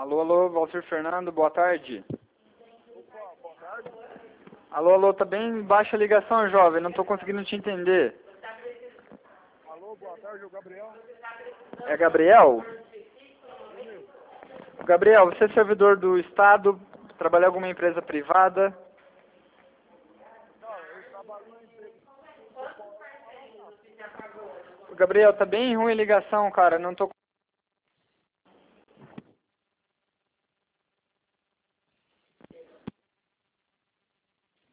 Alô, alô, Walter Fernando, boa tarde. Opa, boa tarde. Alô, alô, tá bem baixa a ligação, jovem, não tô conseguindo te entender. Alô, boa tarde, o Gabriel. É Gabriel? Eu mesmo. Gabriel, você é servidor do Estado, trabalha em alguma empresa privada? Cara, eu trabalho na empresa. Gabriel, tá bem ruim a ligação, cara, não tô